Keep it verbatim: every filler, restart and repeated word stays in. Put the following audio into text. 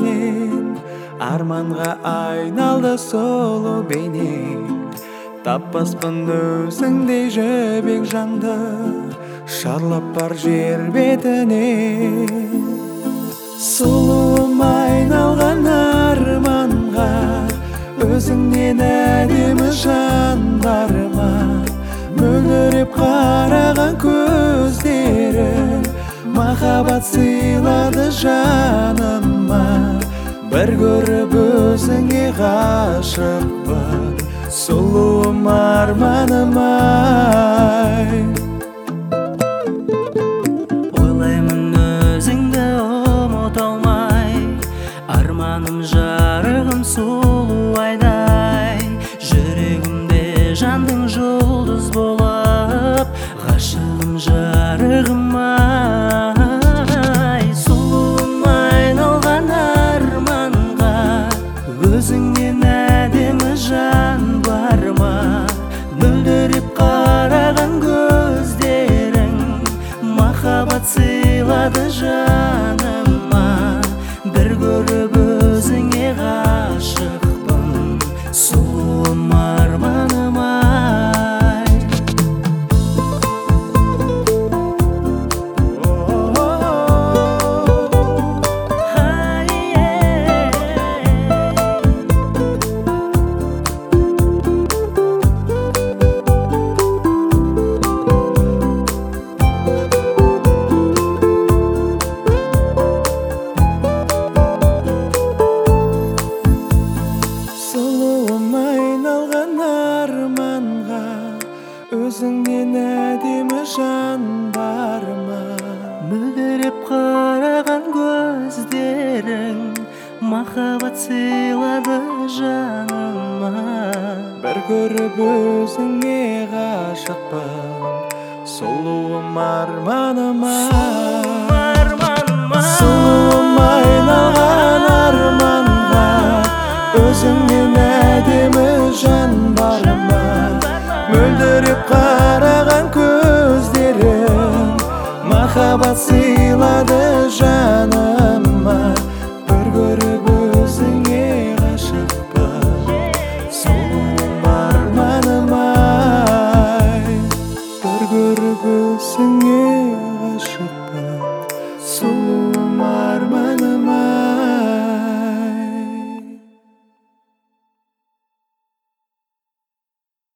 менен арманға айналды сұлу бейнең. Таппаспын өзіңдей жібек жанды шарлап бар жер бетіне. Сұлуым айналған арманға өзіңнен әдемі жан бар ма? Мөлдіреп қараған көздері махаббат сыйлады жаныма. Бір көріп өзіңе ғашықпын, сұлуым арманым ай. Ойлаймын өзіңді ұмыта алмай, арманым жарығым сұлу айдай. Жүрегімде жандың жұлдыз болып, ғашығым жарығым ай. Сұлуым айналған арманға өзіңнен әдемі жан бар ма? Мөлдіреп қараған көздерің махаббат сыйлады жаныма. Бір көріп өзіңе ғашықпын, сұлуым арманым ай. Сұлуым айналған арманға өзіңнен әдемі жан бар ма? Мөлдіреп қараған көздерің махаббат сыйлады жаныма. Бір көріп өзіңе ғашықпын, сұлуым арманым ай. Арманым ай. Сұлуым айналған